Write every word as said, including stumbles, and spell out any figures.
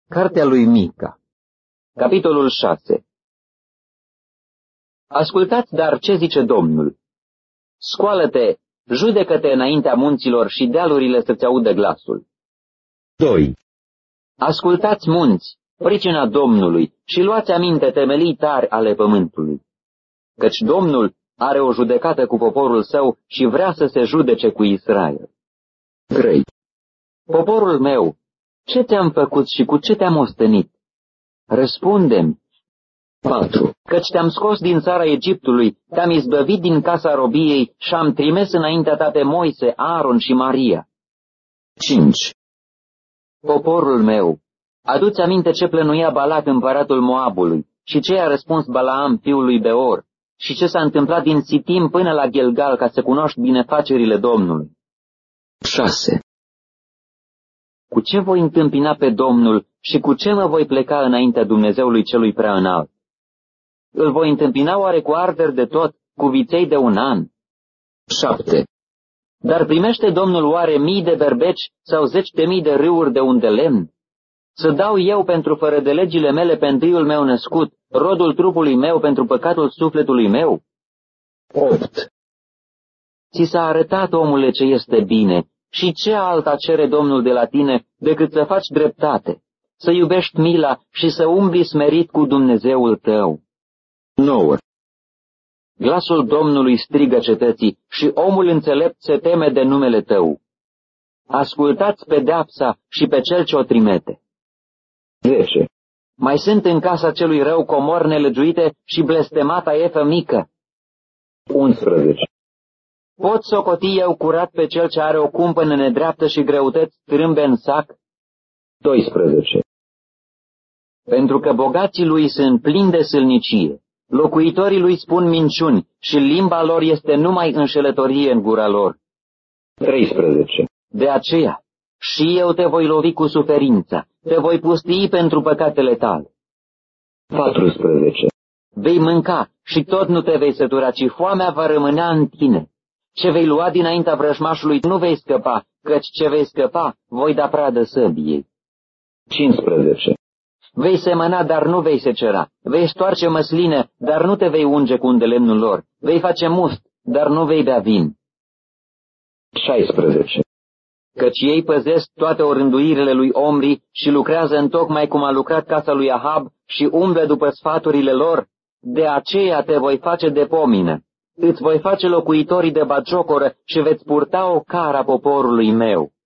Cartea lui Mica, capitolul șase. Ascultați dar ce zice Domnul. Scoală-te, judecă-te înaintea munților și dealurile să-ți audă glasul. doi. Ascultați munți, pricina Domnului și luați aminte temelii tari ale pământului. Căci Domnul are o judecată cu poporul său și vrea să se judece cu Israel. trei. Poporul meu, ce te-am făcut și cu ce te-am ostenit? Răspunde-mi. patru. Căci te-am scos din țara Egiptului, te-am izbăvit din casa robiei și am trimis înaintea ta pe Moise, Aaron și Maria. cinci. Poporul meu, adu-ți aminte ce plănuia Balac împăratul Moabului și ce a răspuns Balaam fiul lui Beor și ce s-a întâmplat din Sitim până la Gilgal ca să cunoști binefacerile Domnului. șase. Cu ce voi întâmpina pe Domnul și cu ce mă voi pleca înaintea Dumnezeului celui prea înalt? Îl voi întâmpina oare cu arderi de tot, cu viței de un an? șapte. Dar primește Domnul oare mii de berbeci sau zeci de mii de râuri de unde lemn? Să dau eu pentru fără de legile mele pe întâiul meu născut, rodul trupului meu pentru păcatul sufletului meu? opt. Ți s-a arătat, omule, ce este bine, și ce alta cere Domnul de la tine decât să faci dreptate, să iubești mila și să umbli smerit cu Dumnezeul tău. nouă. Glasul Domnului strigă cetății și omul înțelept se teme de numele tău. Ascultați pedeapsa și pe cel ce o trimite. zece. Mai sunt în casa celui rău comori nelegiuite și blestemata efă mică. unsprezece. Pot socoti eu curat pe cel ce are o cumpănă nedreaptă și greutăți trâmbe în sac? doisprezece. Pentru că bogații lui sunt plini de sâlnicie, locuitorii lui spun minciuni și limba lor este numai înșelătorie în gura lor. treisprezece. De aceea, și eu te voi lovi cu suferința, te voi pustii pentru păcatele tale. patrusprezece. Vei mânca și tot nu te vei sătura, ci foamea va rămânea în tine. Ce vei lua dinaintea vrăjmașului nu vei scăpa, căci ce vei scăpa voi da pradă săbiei. cincisprezece. Vei semăna, dar nu vei secera, vei stoarce măsline, dar nu te vei unge cu îndelemnul lor, vei face must, dar nu vei bea vin. șaisprezece. Căci ei păzesc toate orânduirile lui Omri și lucrează întocmai cum a lucrat casa lui Ahab și umblă după sfaturile lor, de aceea te voi face de pomină, îți voi face locuitorii de bagiocoră și veți purta o cara poporului meu.